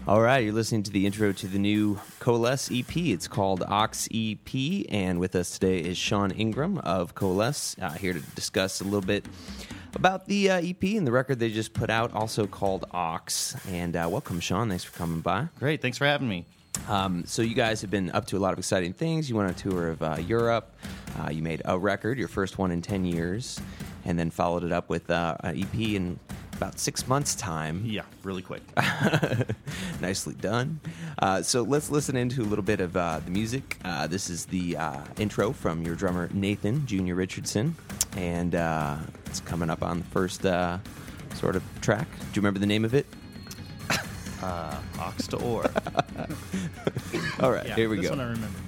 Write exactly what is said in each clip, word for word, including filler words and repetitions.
All right, you're listening to the intro to the new Coalesce E P. It's called Ox E P, and with us today is Sean Ingram of Coalesce, uh, here to discuss a little bit about the uh, E P and the record they just put out, also called Ox. And uh, welcome, Sean. Thanks for coming by. Great. Thanks for having me. Um, so you guys have been up to a lot of exciting things. You went on a tour of uh, Europe. Uh, you made a record, your first one in ten years, and then followed it up with uh, an E P in about six months' time. Yeah, really quick. Nicely done. Uh, so let's listen into a little bit of uh, the music. Uh, this is the uh, intro from your drummer, Nathan Junior Richardson, and uh, it's coming up on the first uh, sort of track. Do you remember the name of it? Uh, Ox to Ore. All right, yeah, here we this go. This one I remember.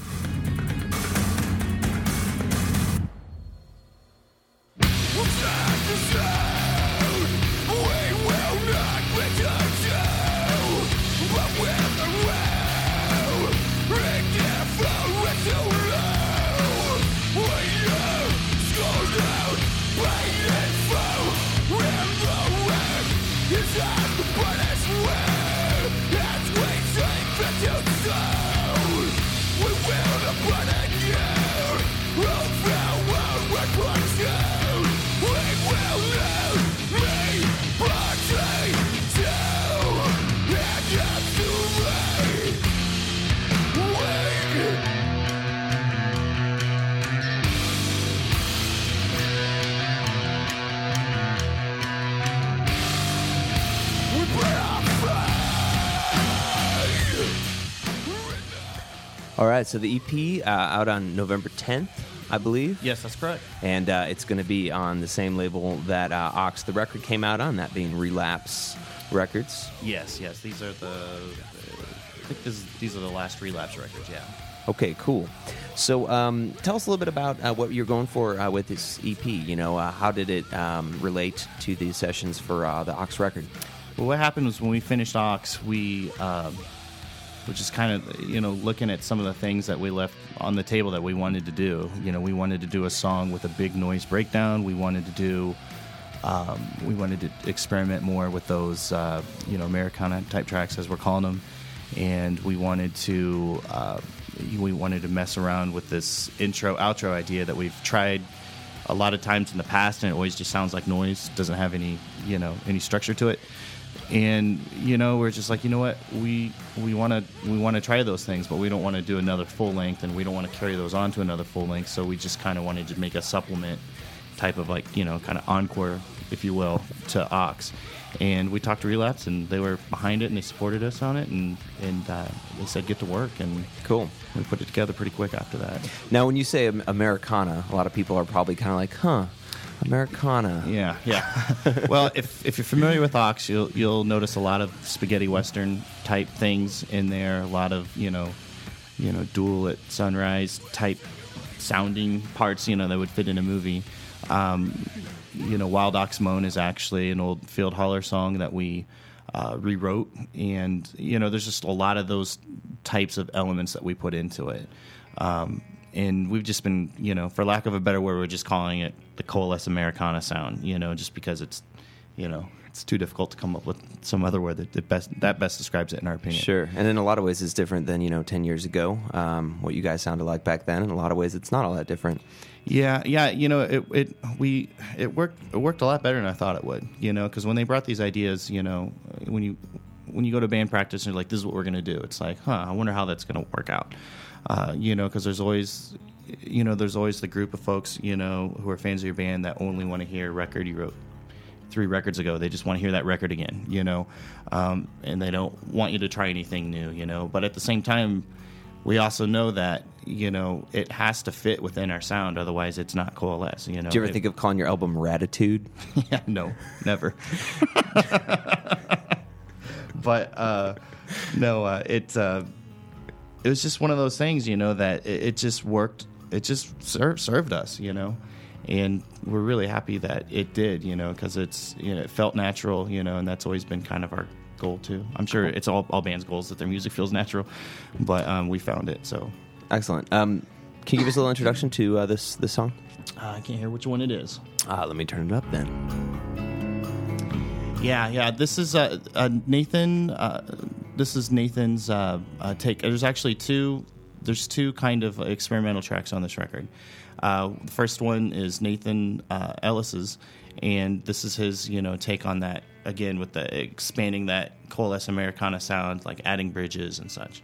All right, so the E P uh, out on November tenth, I believe. Yes, that's correct. And uh, it's going to be on the same label that uh, Ox, the record, came out on, that being Relapse Records. Yes, yes. These are the, I think this, these are the last Relapse records, yeah. Okay, cool. So um, tell us a little bit about uh, what you're going for uh, with this E P. You know, uh, how did it um, relate to the sessions for uh, the Ox record? Well, what happened was when we finished Ox, we... Um, which is kind of, you know, looking at some of the things that we left on the table that we wanted to do. You know, we wanted to do a song with a big noise breakdown. We wanted to do, um, we wanted to experiment more with those, uh, you know, Americana type tracks, as we're calling them. And we wanted to, uh, we wanted to mess around with this intro, outro idea that we've tried a lot of times in the past, and it always just sounds like noise, doesn't have any, you know, any structure to it. And you know, we're just like, you know what, we we want to we want to try those things, but we don't want to do another full length, and we don't want to carry those on to another full length. So we just kind of wanted to make a supplement type of, like, you know, kind of encore, if you will, to Ox. And we talked to Relapse, and they were behind it, and they supported us on it, and and uh, they said get to work, and cool. We put it together pretty quick after that. Now, when you say Americana, a lot of people are probably kind of like, huh. Americana. Yeah, yeah. Well, if if you're familiar with Ox, you'll you'll notice a lot of spaghetti western type things in there. A lot of you know, you know, Duel at Sunrise type sounding parts. You know, that would fit in a movie. Um, you know, Wild Ox Moan is actually an old Field Holler song that we uh, rewrote, and you know, there's just a lot of those types of elements that we put into it. Um, And we've just been, you know, for lack of a better word, we're just calling it the Coalesce Americana sound, you know, just because it's, you know, it's too difficult to come up with some other word that, that best that best describes it in our opinion. Sure. And in a lot of ways it's different than, you know, ten years ago, um, what you guys sounded like back then. In a lot of ways it's not all that different. Yeah, yeah, you know, it it we it worked it worked a lot better than I thought it would, you know, because when they brought these ideas, you know, when you when you go to band practice and you're like, this is what we're going to do, it's like, huh, I wonder how that's going to work out. Uh, you know, because there's always, you know, there's always the group of folks, you know, who are fans of your band that only want to hear a record you wrote three records ago. They just want to hear that record again, you know, um, and they don't want you to try anything new, you know. But at the same time, we also know that, you know, it has to fit within our sound. Otherwise, it's not Coalesce, you know. Did you ever it, think of calling your album Ratitude? Yeah, no, never. But, uh, no, uh, it... Uh, It was just one of those things, you know, that it, it just worked. It just served, served us, you know, and we're really happy that it did, you know, because it's, you know, it felt natural, you know, and that's always been kind of our goal too. I'm sure it's all, all bands' goals that their music feels natural, but um, we found it. So excellent. Um, can you give us a little introduction to uh, this this song? Uh, I can't hear which one it is. Uh, let me turn it up then. Yeah, yeah. This is uh, uh, Nathan. Uh, this is Nathan's uh, uh, take. There's actually two. There's two kind of experimental tracks on this record. Uh, the first one is Nathan uh, Ellis's, and this is his, you know, take on that again with the expanding that Coalesce Americana sound, like adding bridges and such.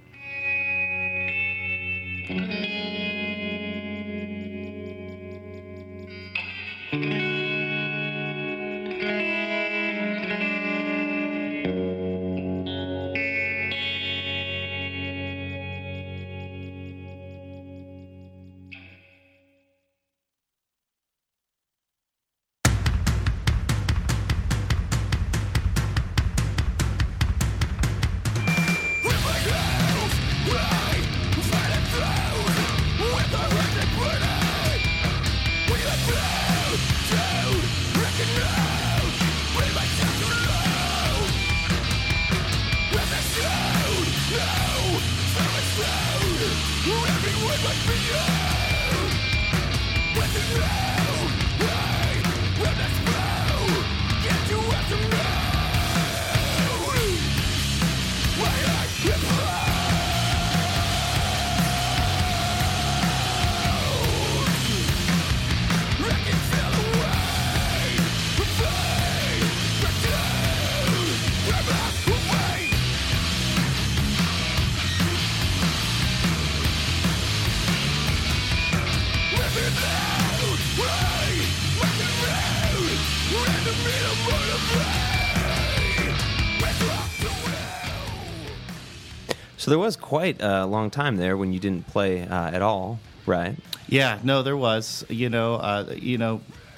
So there was quite a long time there when you didn't play uh, at all, right? Yeah, no, there was. You know, uh, you know,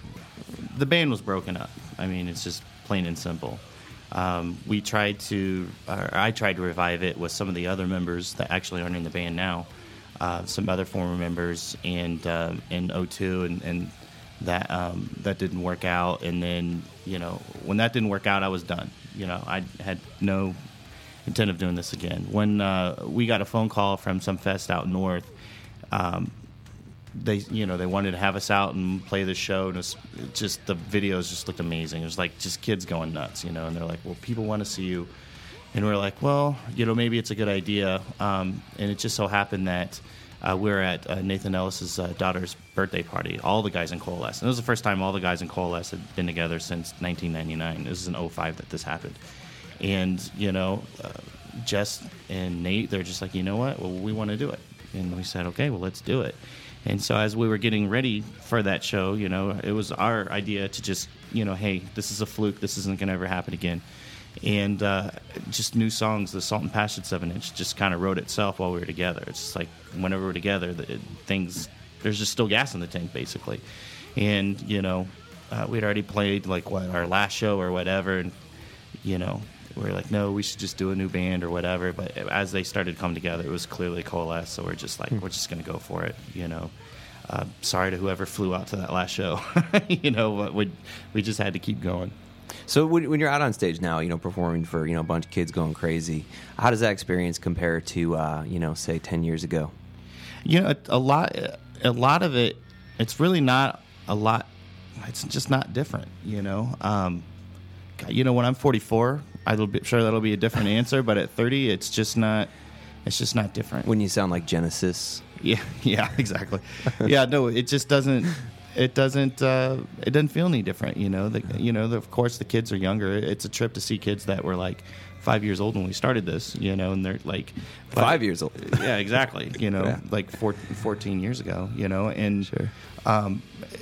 the band was broken up. I mean, it's just plain and simple. Um, we tried to, or I tried to revive it with some of the other members that actually aren't in the band now, uh, some other former members, and uh, in oh two, and, and that um, that didn't work out. And then, you know, when that didn't work out, I was done. You know, I had no intent of doing this again. When uh, we got a phone call from some fest out north, um, they, you know, they wanted to have us out and play the show, and it was it just the videos just looked amazing. It was like just kids going nuts, you know. And they're like, "Well, people want to see you," and we're like, "Well, you know, maybe it's a good idea." Um, and it just so happened that uh, we were at uh, Nathan Ellis's uh, daughter's birthday party. All the guys in Coalesce, and it was the first time all the guys in Coalesce had been together since nineteen ninety-nine. This is in oh five that this happened. And, you know, uh, Jess and Nate, they're just like, you know what? Well, we want to do it. And we said, okay, well, let's do it. And so as we were getting ready for that show, you know, it was our idea to just, you know, hey, this is a fluke. This isn't going to ever happen again. And uh, just new songs, the Salt and Passion seven inch just kind of wrote itself while we were together. It's just like whenever we're together, the, things, there's just still gas in the tank, basically. And, you know, uh, we'd already played, like, what, our last show or whatever, and, you know, we were like, no, we should just do a new band or whatever. But as they started to come together, it was clearly Coalesce. So we're just like, hmm. we're just going to go for it, you know. Uh, sorry to whoever flew out to that last show, you know, but we we just had to keep going. So when, when you're out on stage now, you know, performing for, you know, a bunch of kids going crazy, how does that experience compare to, uh, you know, say ten years ago? You know, a, a lot, a lot of it, it's really not a lot. It's just not different, you know. Um, you know, when I'm forty-four, I'm sure that'll be a different answer, but at thirty, it's just not. It's just not different. When you sound like Genesis. Yeah, yeah, exactly. Yeah, no, it just doesn't. It doesn't. Uh, it doesn't feel any different. You know, the, you know. The, of course, the kids are younger. It's a trip to see kids that were like five years old when we started this. You know, and they're like five years old. Yeah, exactly. You know, yeah. like four, fourteen years ago. You know, and sure. um,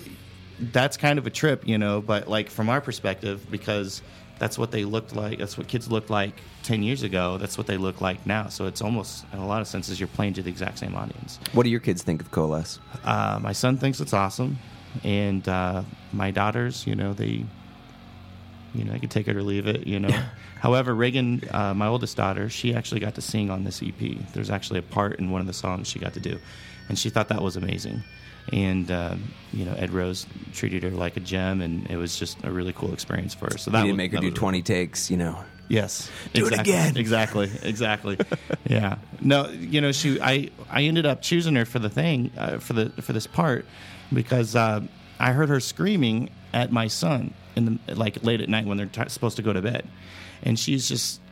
that's kind of a trip. You know, but like from our perspective, because that's what they looked like. That's what kids looked like ten years ago. That's what they look like now. So it's almost, in a lot of senses, you're playing to the exact same audience. What do your kids think of Coalesce? Uh, my son thinks it's awesome, and uh, my daughters, you know, they, you know, I could take it or leave it. You know, however, Reagan, uh, my oldest daughter, she actually got to sing on this E P. There's actually a part in one of the songs she got to do, and she thought that was amazing. And uh, you know, Ed Rose treated her like a gem, and it was just a really cool experience for her. So that you didn't was, make her do twenty really takes, you know. Yes, do exactly, it again. Exactly, exactly. Yeah. No, you know, she. I, I ended up choosing her for the thing, uh, for the for this part, because uh, I heard her screaming at my son in the like late at night when they're t- supposed to go to bed, and she's just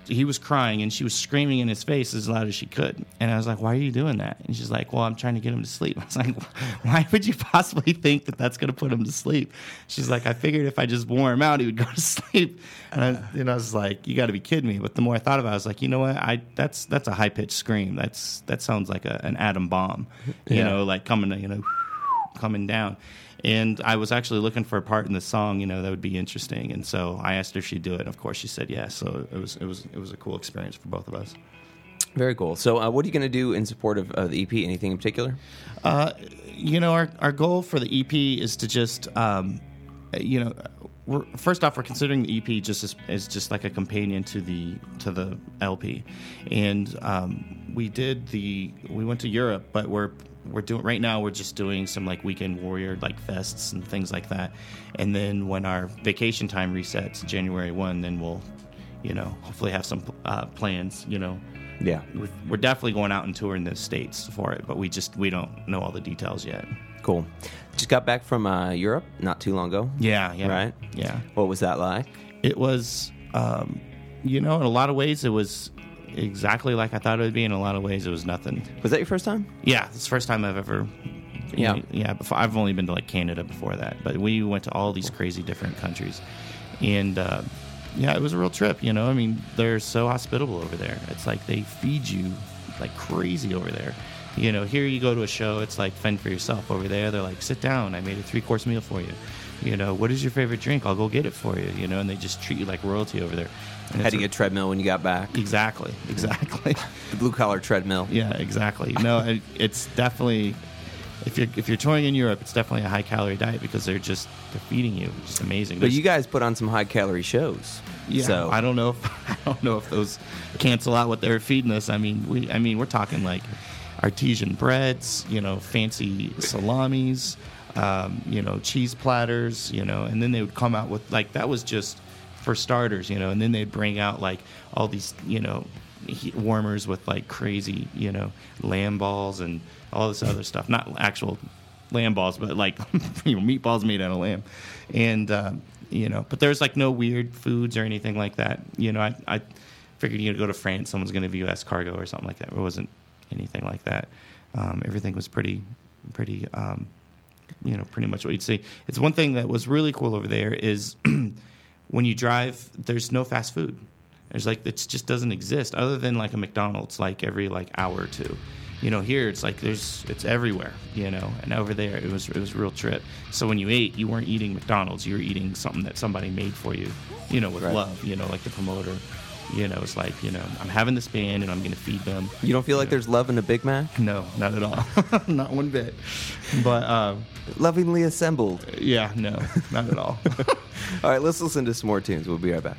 he was crying, and she was screaming in his face as loud as she could. And I was like, why are you doing that? And she's like, well, I'm trying to get him to sleep. I was like, why would you possibly think that that's going to put him to sleep? She's like, I figured if I just wore him out, he would go to sleep. And I, you know, I was like, you got to be kidding me. But the more I thought about it, I was like, you know what? I that's that's a high-pitched scream. That's That sounds like a, an atom bomb, you Yeah. know, like coming, you know, coming down. And I was actually looking for a part in the song, you know, that would be interesting. And so I asked her if she'd do it. And of course, she said yes. So it was it was it was a cool experience for both of us. Very cool. So, uh, what are you going to do in support of uh, the E P? Anything in particular? Uh, you know, our our goal for the E P is to just, um, you know, we're, first off, we're considering the E P just as, as just like a companion to the to the L P, and um, we did the we went to Europe, but we're we're doing right now. We're just doing some like weekend warrior like fests and things like that, and then when our vacation time resets January first, then we'll, you know, hopefully have some uh, plans, you know. Yeah. We're definitely going out and touring the States for it, but we just we don't know all the details yet. Cool. Just got back from uh, Europe not too long ago. Yeah, yeah. Right? Yeah. What was that like? It was, um, you know, in a lot of ways, it was exactly like I thought it would be. In a lot of ways, it was nothing. Was that your first time? Yeah, it's the first time I've ever... Yeah. Yeah, before, I've only been to, like, Canada before that, but we went to all these crazy different countries. And... Uh, yeah, it was a real trip, you know. I mean, they're so hospitable over there. It's like they feed you like crazy over there. You know, here you go to a show, it's like fend for yourself. Over there, they're like, sit down, I made a three-course meal for you. You know, what is your favorite drink? I'll go get it for you, you know, and they just treat you like royalty over there. And Had to it's get a treadmill when you got back? Exactly, exactly. The blue-collar treadmill. Yeah, exactly. No, it, it's definitely... If you're if you're touring in Europe, it's definitely a high calorie diet because they're just they're feeding you, which is amazing. But There's, you guys put on some high calorie shows. yeah, So I don't know if I don't know if those cancel out what they're feeding us. I mean, we I mean we're talking like artesian breads, you know, fancy salamis, um, you know, cheese platters, you know, and then they would come out with like that was just for starters, you know, and then they'd bring out like all these, you know, heat warmers with like crazy, you know, lamb balls and all this other stuff. Not actual lamb balls, but like you know, meatballs made out of lamb. And uh, you know, but there's like no weird foods or anything like that. You know, I I figured you'd go to France, someone's going to view escargot or something like that. It wasn't anything like that. Um, everything was pretty pretty um, you know, pretty much what you'd see. It's one thing that was really cool over there is when you drive, there's no fast food. There's like it just doesn't exist other than like a McDonald's like every like hour or two. You know, here it's like there's it's everywhere, you know, and over there it was it was a real trip. So when you ate, you weren't eating McDonald's, you were eating something that somebody made for you, you know, with Right. love, you know, like the promoter. You know, it's like, you know, I'm having this band and I'm going to feed them. you don't feel like there's love in a Big Mac? No, not at all. Not one bit. But, um, Lovingly assembled. yeah, no, not at all. All right, let's listen to some more tunes. We'll be right back.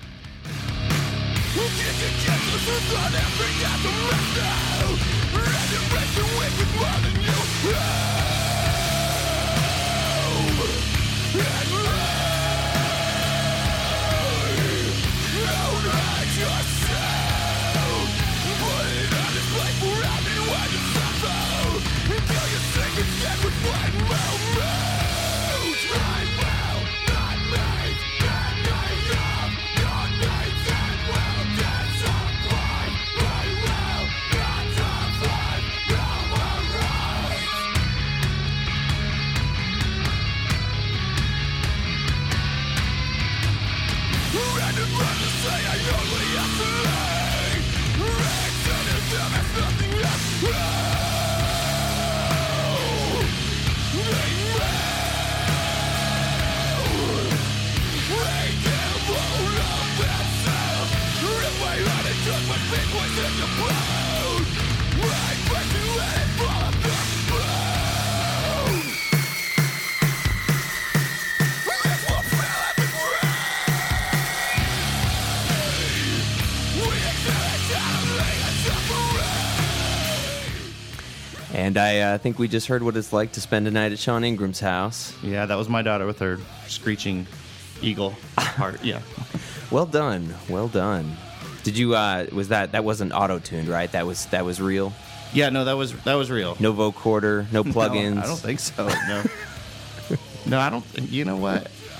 And I uh, think we just heard what it's like to spend a night at Sean Ingram's house. Yeah, that was my daughter with her screeching eagle heart. Yeah. Well done, well done. Did you? Uh, was that that wasn't auto-tuned, right? That was that was real. Yeah, no, that was that was real. No vocoder, no plugins. No, I don't think so. No. No, I don't. You know what?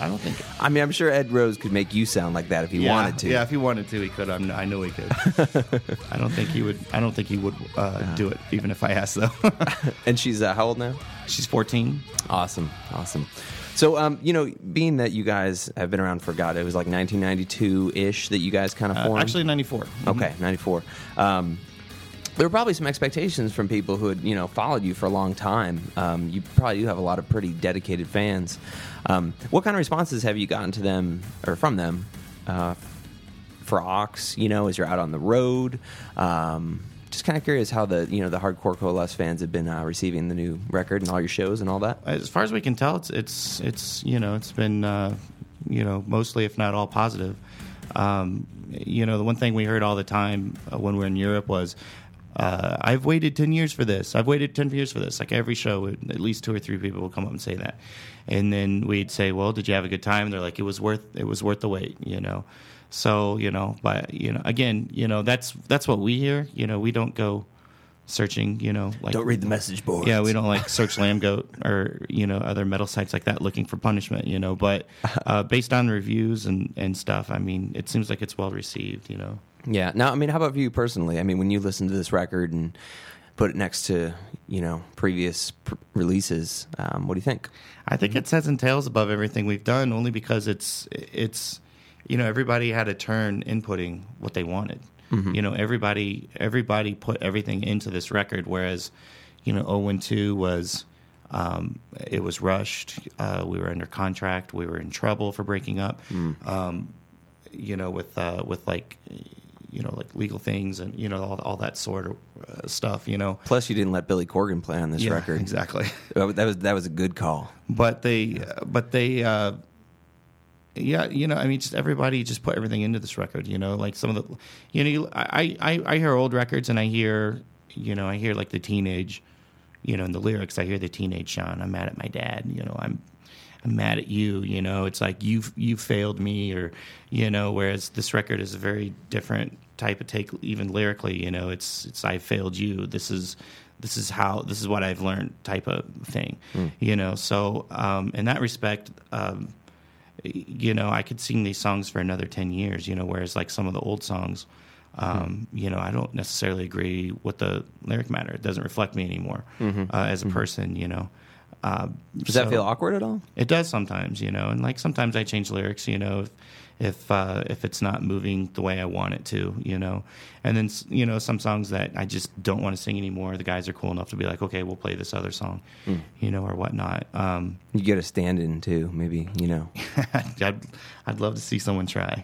I don't think. I mean, I'm sure Ed Rose could make you sound like that if he yeah, wanted to. Yeah, if he wanted to, he could. I'm, I know he could. I don't think he would. I don't think he would uh, do it, even if I asked though. And she's uh, how old now? She's fourteen. Awesome, awesome. So, um, you know, being that you guys have been around for God, it was like nineteen ninety-two ish that you guys kind of formed. Uh, actually, ninety-four. Okay, ninety-four. Um, there were probably some expectations from people who had, you know, followed you for a long time. Um, you probably do have a lot of pretty dedicated fans. Um, what kind of responses have you gotten to them or from them uh, for Ox? You know, as you're out on the road, um, just kind of curious how the you know the hardcore Coalesce fans have been uh, receiving the new record and all your shows and all that. As far as we can tell, it's it's it's you know it's been uh, you know mostly, if not all, positive. Um, you know, the one thing we heard all the time uh, when we were in Europe was, Uh, I've waited ten years for this. I've waited ten years for this. Like every show, at least two or three people would come up and say that. And then we'd say, well, did you have a good time? And they're like, it was worth, it was worth the wait, you know? So, you know, but, you know, again, you know, that's, that's what we hear. You know, we don't go searching, you know, like, don't read the message boards. Yeah. We don't like search Lambgoat or, you know, other metal sites like that looking for punishment, you know, but, uh, based on reviews and, and stuff, I mean, it seems like it's well received, you know? Yeah. Now, I mean, how about for you personally? I mean, when you listen to this record and put it next to, you know, previous pr- releases, um, what do you think? I think it's heads and tails above everything we've done, only because it's, it's, you know, everybody had a turn inputting what they wanted. Mm-hmm. You know, everybody, everybody put everything into this record, whereas, you know, oh one two was, um, it was rushed. Uh, we were under contract. We were in trouble for breaking up. Mm. Um, you know, with, uh, with like, you know, like legal things and, you know, all, all that sort of uh, stuff, you know. Plus, you didn't let Billy Corgan play on this yeah, record. Exactly. That was that was a good call. But they, uh, but they, uh, yeah, you know, I mean, just everybody just put everything into this record, you know, like some of the, you know, you, I, I, I hear old records and I hear, you know, I hear like the teenage, you know, in the lyrics, I hear the teenage Sean, I'm mad at my dad, you know, I'm, I'm mad at you, you know, it's like you you failed me, or, you know, whereas this record is a very different type of take, even lyrically, you know, it's it's I failed you. This is this is how this is what I've learned type of thing, mm. you know. So um, in that respect, um, you know, I could sing these songs for another ten years, you know, whereas like some of the old songs, um, mm-hmm. you know, I don't necessarily agree with the lyric matter. It doesn't reflect me anymore mm-hmm. uh, as a mm-hmm. person, you know. Uh, does so that feel awkward at all? It does sometimes, you know, and like sometimes I change lyrics, you know, if if, uh, if it's not moving the way I want it to, you know, and then you know some songs that I just don't want to sing anymore. The guys are cool enough to be like, okay, we'll play this other song, mm. you know, or whatnot. Um, you get a stand-in too, maybe, you know. I'd I'd love to see someone try.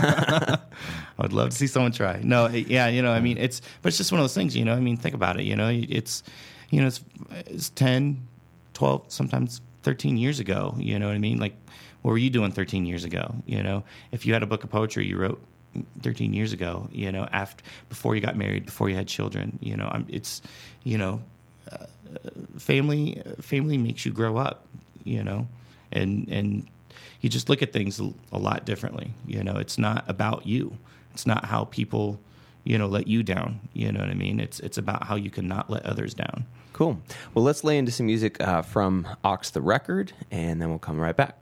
I'd love to see someone try. No, yeah, you know, I mean, it's but it's just one of those things, you know. I mean, think about it, you know, it's you know, it's it's ten. twelve, sometimes thirteen years ago, you know what I mean? Like, what were you doing thirteen years ago? You know, if you had a book of poetry you wrote thirteen years ago, you know, after, before you got married, before you had children, you know, I'm, it's, you know, uh, family, family makes you grow up, you know, and, and you just look at things a, a lot differently. You know, it's not about you. It's not how people, you know, let you down. You know what I mean? It's, it's about how you can not let others down. Cool. Well, let's lay into some music uh, from Ox the Record, and then we'll come right back.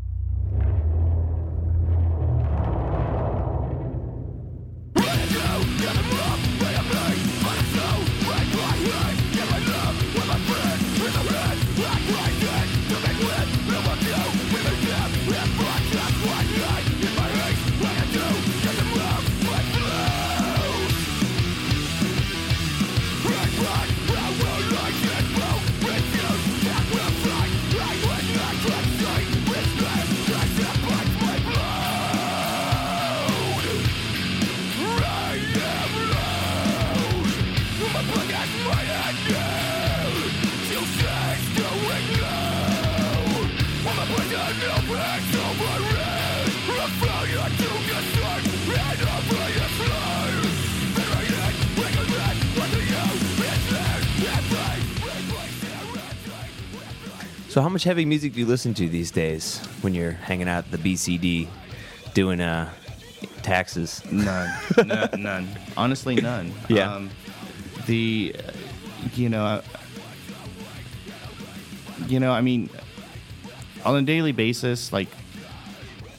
So how much heavy music do you listen to these days when you're hanging out at the B C D doing uh, taxes? None. no, none. Honestly, none. Yeah. Um, the, uh, you know, uh, you know, I mean, on a daily basis, like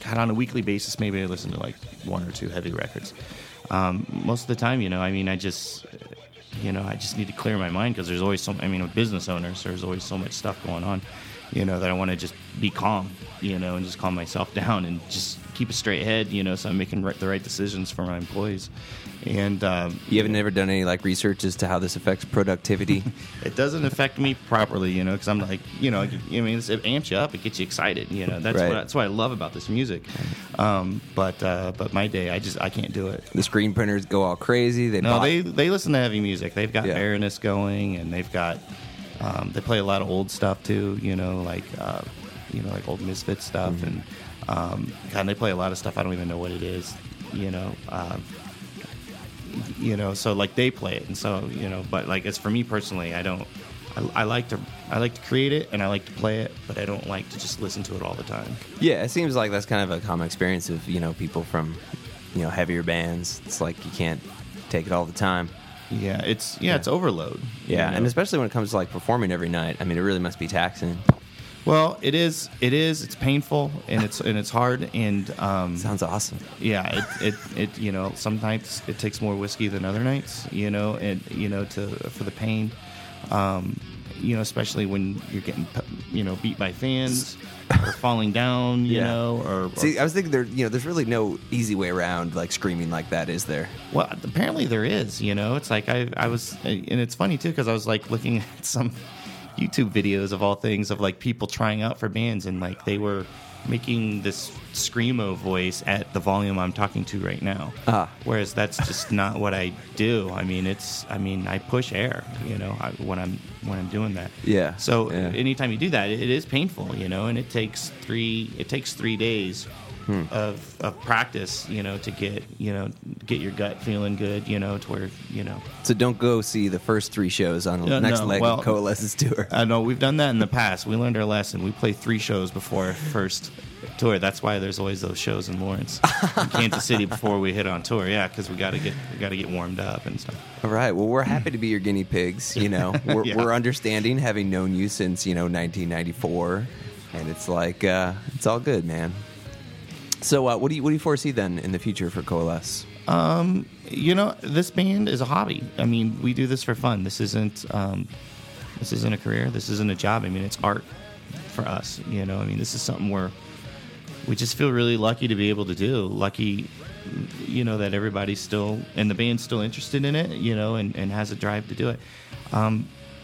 God, on a weekly basis, maybe I listen to like one or two heavy records. Um, most of the time, you know, I mean, I just, you know, I just need to clear my mind because there's always so. I mean, with business owners, there's always so much stuff going on, you know, that I want to just be calm, you know, and just calm myself down and just keep a straight head, you know, so I'm making right, the right decisions for my employees. And um, you haven't never done any like research as to how this affects productivity? It doesn't affect me properly, you know, because I'm like, you know, I mean, it amps you up, it gets you excited, you know. That's right. what that's what I love about this music. Um, but uh, but my day, I just I can't do it. The screen printers go all crazy. They no, bought- they they listen to heavy music. They've got Yeah. Baroness going, and they've got um, they play a lot of old stuff too, you know, like uh, you know, like old Misfits stuff, mm-hmm. and um, God, they play a lot of stuff I don't even know what it is, you know. Um, you know, so like they play it, and so you know, but like as for me personally, I don't. I, I like to I like to create it and I like to play it, but I don't like to just listen to it all the time. Yeah, it seems like that's kind of a common experience of, you know, people from, you know, heavier bands. It's like you can't take it all the time. Yeah, it's yeah, yeah. it's overload. Yeah, you know? And especially when it comes to like performing every night. I mean, it really must be taxing. Well, it is. It is. It's painful and it's and it's hard and um, sounds awesome. Yeah, it, it it you know sometimes it takes more whiskey than other nights. You know, and you know to for the pain. Um, you know, especially when you're getting, you know, beat by fans or falling down, you yeah. know, or, or see, I was thinking there, you know, there's really no easy way around like screaming like that, is there? Well, apparently there is. You know, it's like I, I was, and it's funny too because I was like looking at some YouTube videos of all things of like people trying out for bands and like they were making this screamo voice at the volume I'm talking to right now. Ah. Whereas that's just not what I do. I mean, it's. I mean, I push air. You know, I, when I'm when I'm doing that. Yeah. So yeah. anytime you do that, it, it is painful. You know, and it takes three. It takes three days hmm. of of practice. You know, to get you know get your gut feeling good. You know, to where you know. So don't go see the first three shows on the uh, next no. leg well, of Coalesce's tour. I know we've done that in the past. We learned our lesson. We play three shows before our first tour. That's why there's always those shows in Lawrence, in Kansas City before we hit on tour. Yeah, because we got to get we got to get warmed up and stuff. All right. Well, we're happy to be your guinea pigs. You know, we're, yeah. we're understanding, having known you since you know nineteen ninety-four, and it's like uh, it's all good, man. So, uh, what do you what do you foresee then in the future for Coalesce? Um, you know, this band is a hobby. I mean, we do this for fun. This isn't um, this isn't a career. This isn't a job. I mean, it's art for us. You know, I mean, this is something where we just feel really lucky to be able to do. Lucky, you know, that everybody's still and the band's still interested in it. You know, and, and has a drive to do it. Um,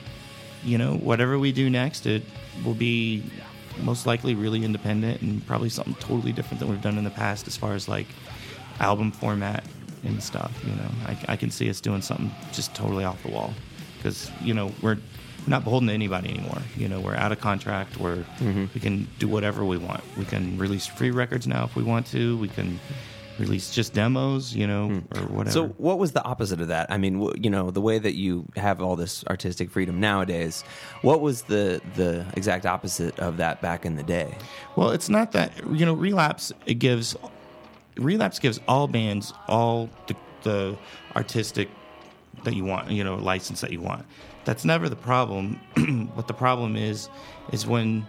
you know, whatever we do next, it will be most likely really independent and probably something totally different than we've done in the past as far as like album format and stuff. You know, I, I can see us doing something just totally off the wall because you know we're not beholden to anybody anymore. You know, we're out of contract. We're mm-hmm. we can do whatever we want. We can release free records now if we want to. We can release just demos, you know, mm. or whatever. So what was the opposite of that? I mean, you know, the way that you have all this artistic freedom nowadays, what was the the exact opposite of that back in the day? Well, it's not that, you know, Relapse, it gives, Relapse gives all bands all the, the artistic that you want, you know, license that you want. That's never the problem. What the problem is, is when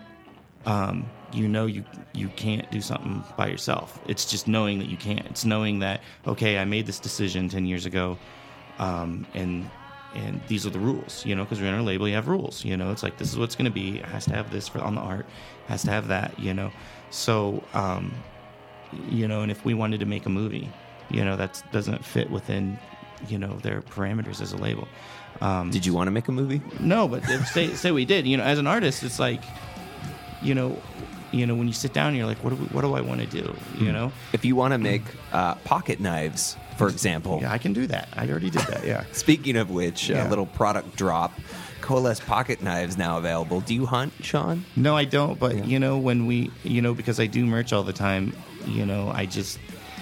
um, you know you you can't do something by yourself. It's just knowing that you can't. It's knowing that, okay, I made this decision ten years ago, um, and and these are the rules, you know, because we're in our label, you have rules, you know. It's like, this is what it's going to be. It has to have this for on the art. It has to have that, you know. So, um, you know, and if we wanted to make a movie, you know, that doesn't fit within, you know, their parameters as a label. Um, did you want to make a movie? No, but if, say say we did. You know, as an artist, it's like, you know, you know, when you sit down, you're like, what do we, what do I want to do? You know, if you want to make uh, pocket knives, for example, yeah, I can do that. I already did that. Yeah. Speaking of which, a yeah. uh, little product drop. Coalesce pocket knives now available. Do you hunt, Sean? No, I don't. But yeah. you know, when we, you know, because I do merch all the time, you know, I just,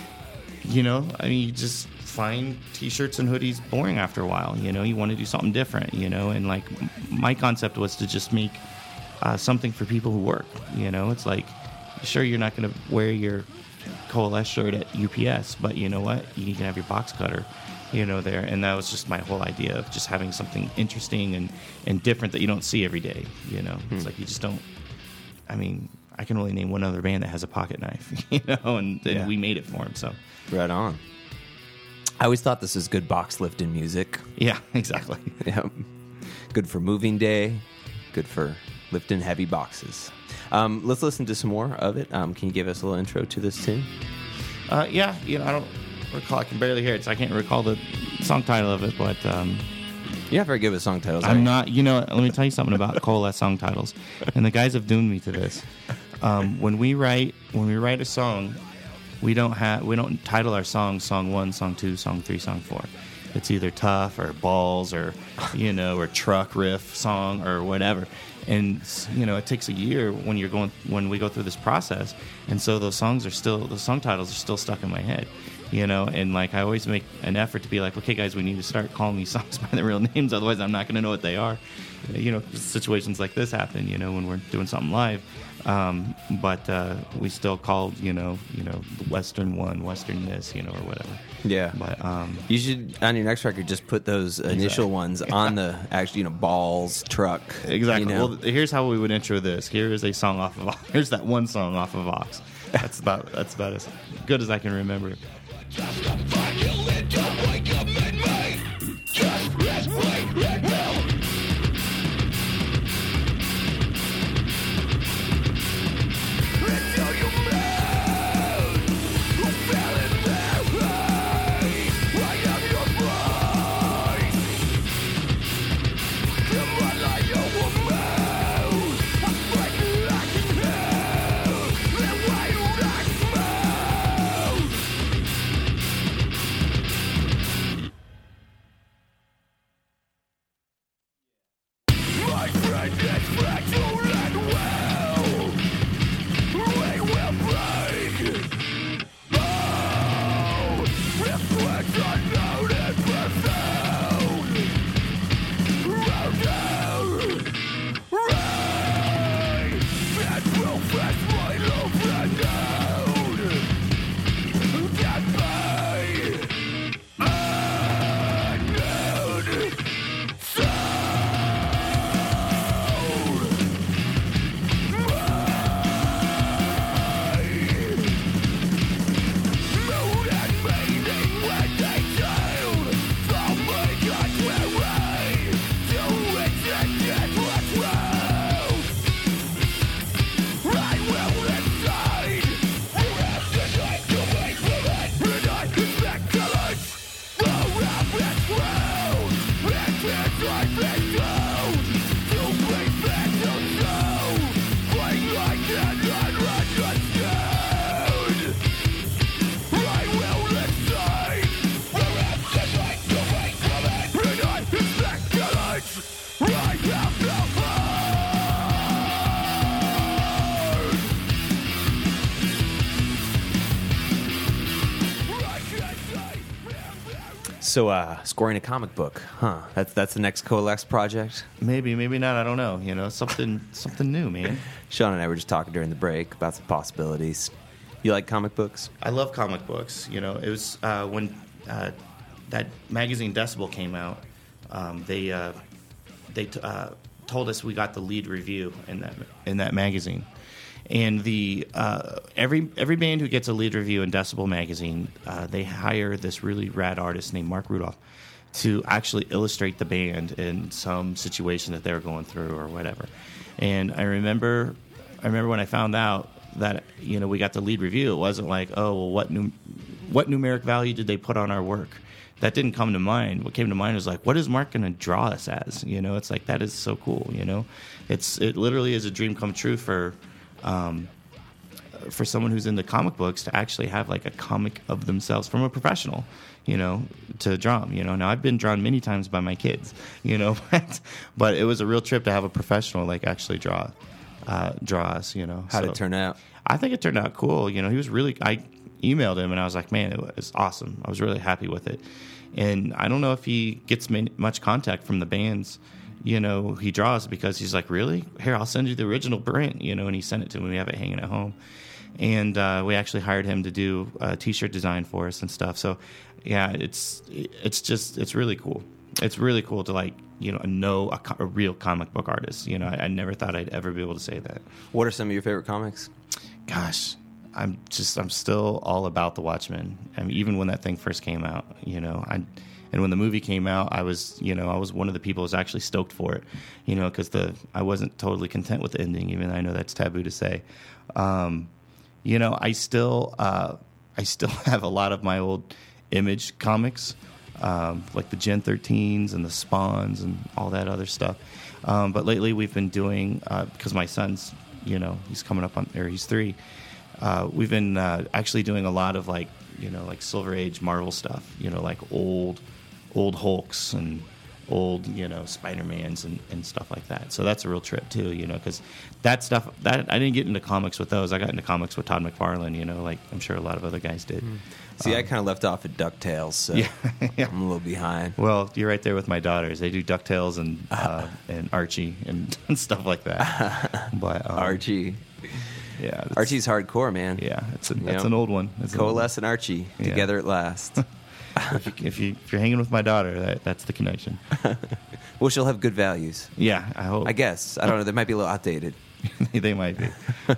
you know, I mean, you just find T-shirts and hoodies boring after a while. You know, you want to do something different. You know, and like my concept was to just make uh, something for people who work. You know, it's like, sure, you're not going to wear your Coalesce shirt at U P S, but you know what? You can have your box cutter, you know, there. And that was just my whole idea of just having something interesting and, and different that you don't see every day. You know, hmm. It's like you just don't. I mean, I can only name one other band that has a pocket knife, you know, and, and Yeah. we made it for him. So, Right on. I always thought this was good box lifting music. yeah, exactly. Yeah. Good for moving day. Good for lifting heavy boxes. Um, let's listen to some more of it. Um, can you give us a little intro to this tune? Uh, yeah, you know, I don't recall. I can barely hear it, so I can't recall the song title of it. But um, You have to give us song titles. I'm right? not. You know, let me tell you something about Coalesce song titles, and the guys have doomed me to this. Um, when we write, when we write a song, we don't have, we don't title our song song one, song two, song three, song four. It's either tough or balls or, you know, or truck riff song or whatever. And, you know, it takes a year when you're going, when we go through this process. And so those songs are still, the song titles are still stuck in my head, you know, and like I always make an effort to be like, okay, guys, we need to start calling these songs by their real names. Otherwise, I'm not going to know what they are. You know, situations like this happen, you know, when we're doing something live. Um, but uh, we still called, you know, you know, Western one, Western this, you know, or whatever. Yeah. But um, You should, on your next record, just put those initial Exactly. ones on the, actually, you know, balls, truck. exactly. You know? Well, here's how we would intro this. Here is a song off of. Here's that one song off of Ox. That's about. That's about as good as I can remember it. So, uh, scoring a comic book, huh? That's that's the next Coalesce project. Maybe, maybe not. I don't know. You know, something, something new, man. Sean and I were just talking during the break about some possibilities. You like comic books? I love comic books. You know, it was uh, when uh, that magazine Decibel came out. Um, they uh, they t- uh, told us we got the lead review in that in that magazine, and the uh, every every band who gets a lead review in Decibel magazine, uh, they hire this really rad artist named Mark Rudolph to actually illustrate the band in some situation that they were going through or whatever. And I remember, I remember when I found out that, you know, we got the lead review, it wasn't like, oh, well, what num- what numeric value did they put on our work? That didn't come to mind. What came to mind was like, what is Mark going to draw us as? You know, it's like, that is so cool. You know, it's it literally is a dream come true for um, for someone who's into comic books to actually have like a comic of themselves from a professional, you know, to draw them. You know, now I've been drawn many times by my kids, you know, but, but it was a real trip to have a professional like actually draw uh, draw us. You know, How did So it turn out? I think it turned out cool. You know, he was really. I emailed him and I was like, man, it was awesome. I was really happy with it. And I don't know if he gets many, much contact from the bands, you know, he draws, because he's like, really? Here, I'll send you the original print, you know, and he sent it to me. We have it hanging at home. And uh, we actually hired him to do a T-shirt design for us and stuff. So, yeah, it's it's just, it's really cool. it's really cool to like you know know a, co- a real comic book artist. You know, I, I never thought I'd ever be able to say that. What are some of your favorite comics? Gosh, I'm just I'm still all about the Watchmen. I mean, even when that thing first came out, you know, I and when the movie came out, I was you know I was one of the people who was actually stoked for it, you know, because the I wasn't totally content with the ending, even though I know that's taboo to say. Um, you know, I still uh, I still have a lot of my old Image comics, um, like the Gen thirteens and the Spawns and all that other stuff. Um, but lately we've been doing, uh, because my son's, you know, he's coming up on, or he's three, uh, we've been uh, actually doing a lot of like, you know, like Silver Age Marvel stuff, you know, like old, old Hulks and old, you know, Spider-Mans and, and stuff like that. So that's a real trip too, you know, because that stuff, that I didn't get into comics with those. I got into comics with Todd McFarlane, you know, like I'm sure a lot of other guys did. Mm. See, um, I kind of left off at DuckTales, so yeah, yeah. I'm a little behind. Well, you're right there with my daughters. They do DuckTales and uh, and Archie and, and stuff like that. But um, Archie. Yeah. Archie's hardcore, man. Yeah, it's a, that's You know? an old one. That's Coalesce and Archie Yeah. together at last. if, you, if, you, if you're hanging with my daughter, that, that's the connection. Well, she'll have good values. Yeah, I hope. I guess. I don't know. They might be a little outdated. They might be.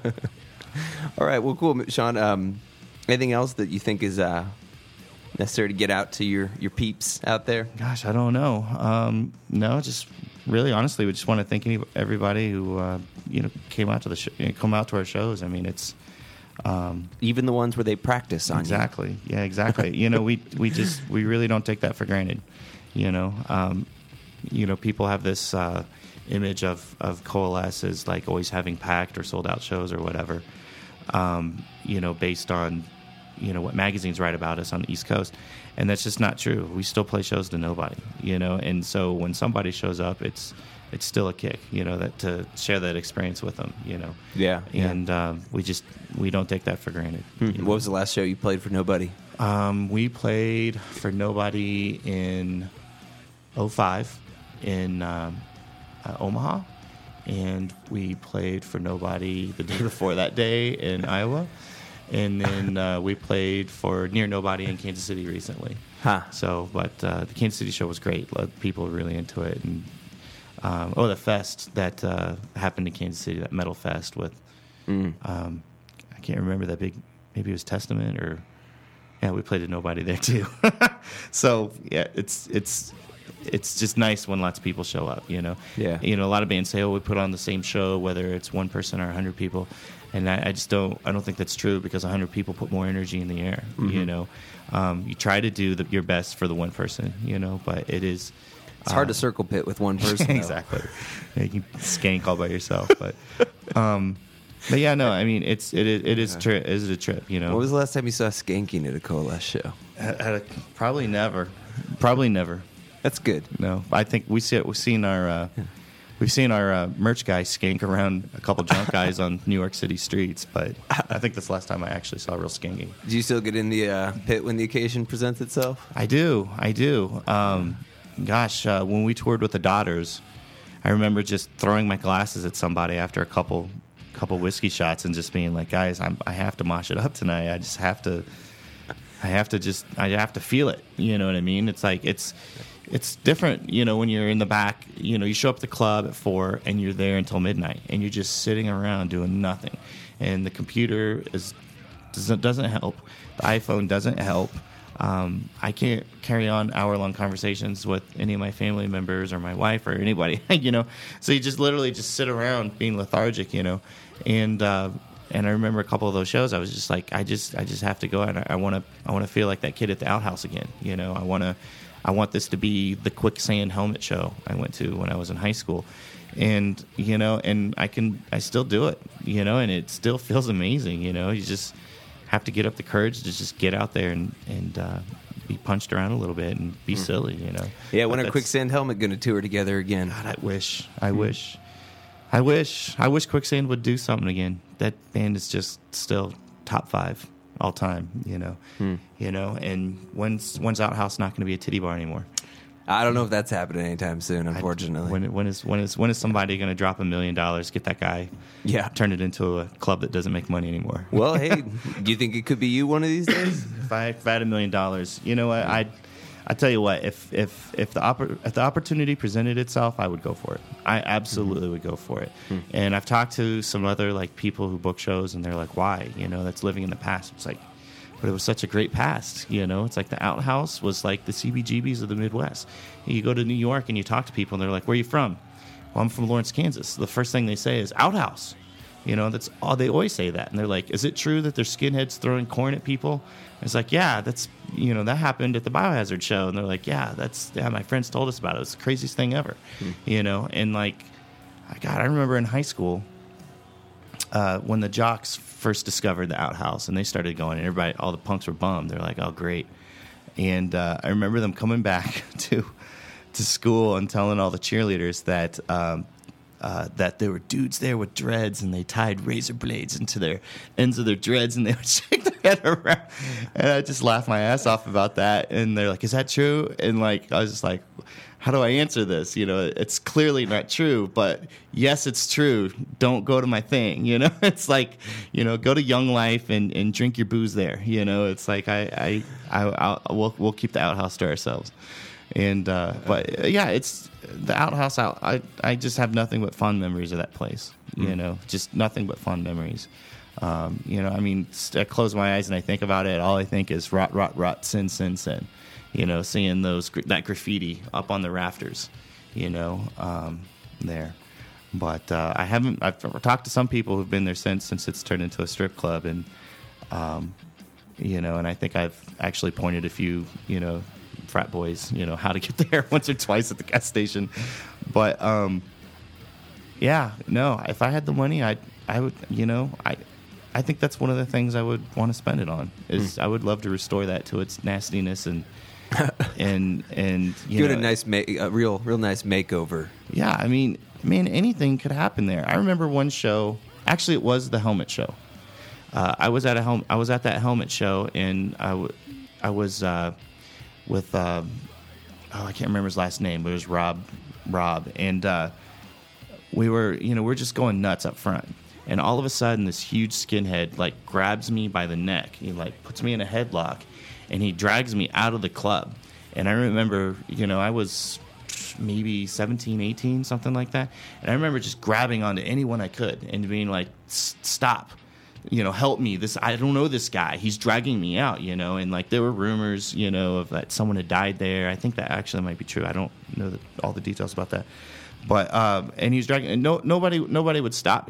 All right. Well, cool, Sean. Um, anything else that you think is uh, necessary to get out to your, your peeps out there? Gosh, I don't know. Um, no, just really, honestly, we just want to thank any, everybody who uh, you know came out to the show, you know, come out to our shows. I mean, it's um, even the ones where they practice on exactly. you. Exactly. Yeah, exactly. you know, we we just we really don't take that for granted. You know, um, you know, people have this uh, image of of Coalesce as like always having packed or sold out shows or whatever. Um, you know, based on you know what magazines write about us on the East Coast, and that's just not true. We still play shows to nobody, you know, and so when somebody shows up, it's it's still a kick, you know, that to share that experience with them, you know. Yeah, and yeah. Um, we just we don't take that for granted. Hmm. You know? What was the last show you played for nobody? Um, we played for nobody in oh five in um, uh, Omaha, and we played for nobody the day before that day in Iowa. And then uh, we played for near nobody in Kansas City recently. Huh. So, but uh, the Kansas City show was great. People were really into it. And um, oh, the fest that uh, happened in Kansas City, that metal fest with, mm. um, I can't remember that big. Maybe it was Testament or yeah, we played to nobody there too. So yeah, it's it's. It's just nice when lots of people show up, you know. Yeah. You know, a lot of bands say, "Oh, we put on the same show, whether it's one person or a hundred people," and I, I just don't. I don't think that's true because a hundred people put more energy in the air. Mm-hmm. You know, um, you try to do the, your best for the one person, you know, but it is. It's hard uh, to circle pit with one person. Exactly. You can skank all by yourself, but. Um, But yeah, no, I mean it's it it, it is yeah. tri- it is a trip, you know. When was the last time you saw skanking at a Coalesce show? At, at a, probably never, probably never. That's good. No, I think we see it. We've seen our uh, we've seen our uh, merch guys skank around a couple drunk guys on New York City streets, but I think that's the last time I actually saw real skanking. Do you still get in the uh, pit when the occasion presents itself? I do, I do. Um, gosh, uh, when we toured with the Daughters, I remember just throwing my glasses at somebody after a couple couple whiskey shots and just being like, guys, I'm, I have to mosh it up tonight. I just have to. I have to just. I have to feel it. You know what I mean? It's like it's. It's different, you know, when you're in the back, you know, you show up at the club at four and you're there until midnight and you're just sitting around doing nothing. And the computer is doesn't, doesn't help. The iPhone doesn't help. Um, I can't carry on hour-long conversations with any of my family members or my wife or anybody, you know. So you just literally just sit around being lethargic, you know. And uh, and I remember a couple of those shows, I was just like, I just I just have to go out. I want to I want to feel like that kid at the outhouse again, you know. I want to. I want this to be the Quicksand helmet show I went to when I was in high school. And, you know, and I can, I still do it, you know, and it still feels amazing, you know. You just have to get up the courage to just get out there and, and uh, be punched around a little bit and be mm. silly, you know. Yeah, when are Quicksand Helmet going to tour together again? God, I wish. I mm. wish. I wish. I wish Quicksand would do something again. That band is just still top five. All time, you know, hmm. you know, and when's when's Outhouse not going to be a titty bar anymore? I don't know if that's happening anytime soon. Unfortunately, I, when when is when is when is somebody going to drop a million dollars, get that guy, yeah, turn it into a club that doesn't make money anymore? Well, hey, do you think it could be you one of these days? if, I, if I had a million dollars, you know what, I'd I tell you what, if if if the oppor- if the opportunity presented itself, I would go for it. I absolutely mm-hmm. would go for it. Mm-hmm. And I've talked to some other like people who book shows, and they're like, "Why? You know, that's living in the past." It's like, but it was such a great past. You know, it's like the Outhouse was like the C B G Bs of the Midwest. You go to New York and you talk to people, and they're like, "Where are you from?" "Well, I'm from Lawrence, Kansas." The first thing they say is Outhouse. You know, that's all they always say that. And they're like, "Is it true that there's skinheads throwing corn at people?" And it's like, yeah, that's, you know, that happened at the Biohazard show. And they're like, yeah, that's, yeah, my friends told us about it. It's the craziest thing ever, hmm. you know? And like, God, I remember in high school uh, when the jocks first discovered the Outhouse and they started going, and everybody, all the punks were bummed. They're like, oh, great. And uh, I remember them coming back to to school and telling all the cheerleaders that um, Uh, that there were dudes there with dreads, and they tied razor blades into their ends of their dreads, and they would shake their head around. And I just laughed my ass off about that. And they're like, "Is that true?" And like, I was just like, "How do I answer this? You know, it's clearly not true, but yes, it's true. Don't go to my thing." You know, it's like, you know, go to Young Life and, and drink your booze there. You know, it's like I I, I I'll, we'll we'll keep the Outhouse to ourselves. And uh, but uh, yeah, it's the Outhouse. Out, I I just have nothing but fond memories of that place. Mm. You know, just nothing but fond memories. Um, you know, I mean, I close my eyes and I think about it. All I think is rot, rot, rot, sin, sin, sin. You know, seeing those that graffiti up on the rafters. You know, um, there. But uh, I haven't. I've talked to some people who've been there since since it's turned into a strip club, and um, you know, and I think I've actually pointed a few, you know, frat boys, you know, how to get there once or twice at the gas station. But um, yeah, no, if I had the money, I I would, you know, I I think that's one of the things I would want to spend it on. Is mm. I would love to restore that to its nastiness and and and you give know, it a nice, ma- a real real nice makeover. Yeah, I mean, man, anything could happen there. I remember one show. Actually, it was the Helmet Show. Uh, I was at a hel- I was at that Helmet Show, and I, w- I was. Uh, with, um, oh, I can't remember his last name, but it was Rob, Rob. And uh, we were, you know, we're just going nuts up front. And all of a sudden, this huge skinhead, like, grabs me by the neck. He, like, puts me in a headlock, and he drags me out of the club. And I remember, you know, I was maybe seventeen, eighteen, something like that. And I remember just grabbing onto anyone I could and being like, stop. You know, help me. This I don't know this guy. He's dragging me out, you know. And, like, there were rumors, you know, of that someone had died there. I think that actually might be true. I don't know the, all the details about that. But, um, and he was dragging, and no, nobody, nobody would stop me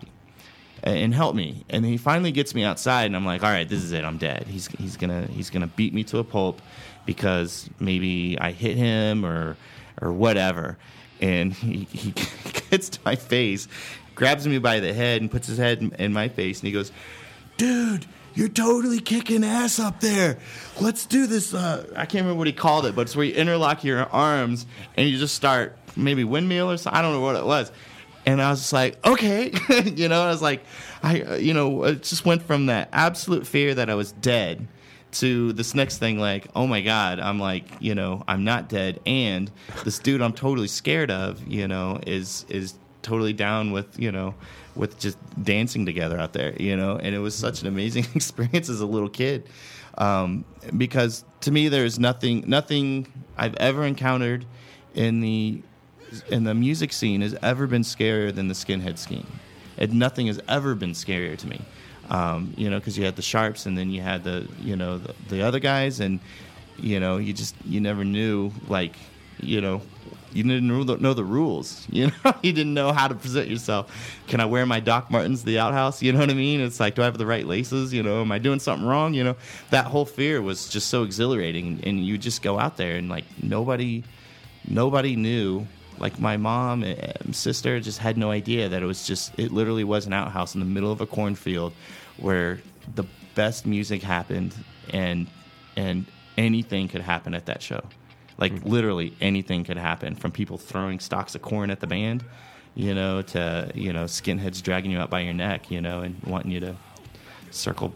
and help me. And he finally gets me outside, and I'm like, all right, this is it. I'm dead. He's he's gonna he's gonna beat me to a pulp because maybe I hit him or or whatever. And he, he gets to my face, grabs me by the head, and puts his head in, in my face, and he goes, dude, you're totally kicking ass up there. Let's do this. Uh, I can't remember what he called it, but it's where you interlock your arms and you just start maybe windmill or something. I don't know what it was. And I was just like, okay. you know, I was like, I, uh, you know, it just went from that absolute fear that I was dead to this next thing like, oh, my God, I'm like, you know, I'm not dead. And this dude I'm totally scared of, you know, is is totally down with, you know, with just dancing together out there, you know, and it was such an amazing experience as a little kid, um, because to me there's nothing, nothing I've ever encountered in the in the music scene has ever been scarier than the skinhead scene, and nothing has ever been scarier to me, um, you know, because you had the Sharps and then you had the, you know, the, the other guys, and you know, you just you never knew, like, you know. You didn't know the rules, you know. You didn't know how to present yourself. Can I wear my Doc Martens to the Outhouse? You know what I mean? It's like, do I have the right laces? You know, am I doing something wrong? You know, that whole fear was just so exhilarating. And you just go out there and like nobody, nobody knew. Like my mom and sister just had no idea that it was just. It literally was an outhouse in the middle of a cornfield, where the best music happened, and and anything could happen at that show. Like, mm-hmm. literally anything could happen, from people throwing stalks of corn at the band, you know, to, you know, skinheads dragging you out by your neck, you know, and wanting you to circle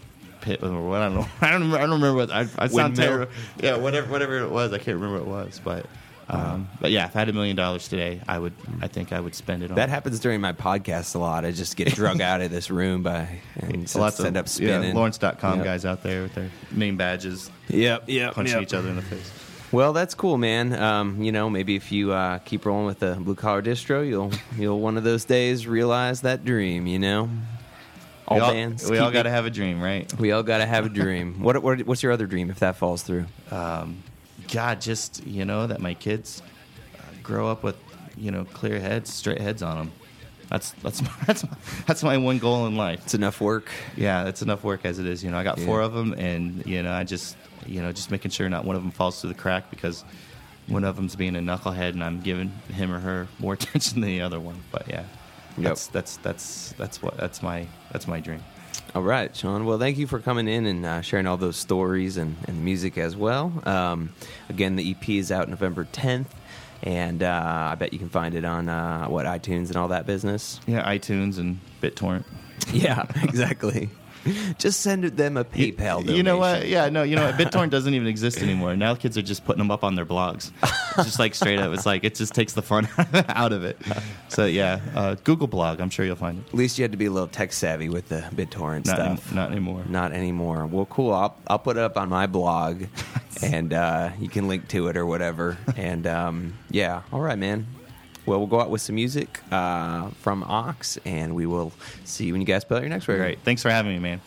pit or what. I don't know. I don't remember. I don't remember what. I, I sound terrible. Yeah, whatever, whatever it was. I can't remember what it was. But, um, but yeah, if I had a million dollars today, I would. I think I would spend it on. That happens during my podcast a lot. I just get drug out of this room by and so lots of end up spinning. Yeah, Lawrence dot com yep. guys out there with their name badges. Yep, yep, punching yep. each other in the face. Well, that's cool, man. Um, you know, maybe if you uh, keep rolling with the blue collar distro, you'll you'll one of those days realize that dream. You know, all, we all bands. We all keep got to it- have a dream, right? We all got to have a dream. What, what what's your other dream if that falls through? Um, God, just you know that my kids uh, grow up with you know clear heads, straight heads on them. That's that's my, that's my, that's my one goal in life. It's enough work. Yeah, it's enough work as it is. You know, I got Yeah. four of them, and you know, I just you know just making sure not one of them falls through the crack because one of them's being a knucklehead, and I'm giving him or her more attention than the other one. But yeah, that's that's that's that's what that's my that's my dream. All right, Sean. Well, thank you for coming in and uh, sharing all those stories and, and the music as well. Um, again, the E P is out November tenth, and uh, I bet you can find it on, uh, what, iTunes and all that business? Yeah, iTunes and BitTorrent. Yeah, exactly. Just send them a PayPal donation. You know what? Yeah, no, you know what? BitTorrent doesn't even exist anymore. Now kids are just putting them up on their blogs. It's just like straight up. It's like it just takes the fun out of it. So yeah, uh, Google Blog. I'm sure you'll find it. At least you had to be a little tech savvy with the BitTorrent Not, stuff. an- not anymore. Not anymore. Well, cool. I'll, I'll put it up on my blog, and uh, you can link to it or whatever. And um, yeah, all right, man. Well, we'll go out with some music uh, from Ox, and we will see you when you guys put out your next record. Great. Thanks for having me, man.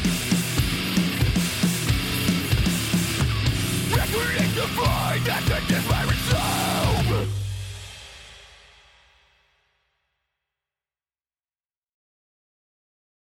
Recreate the void that's a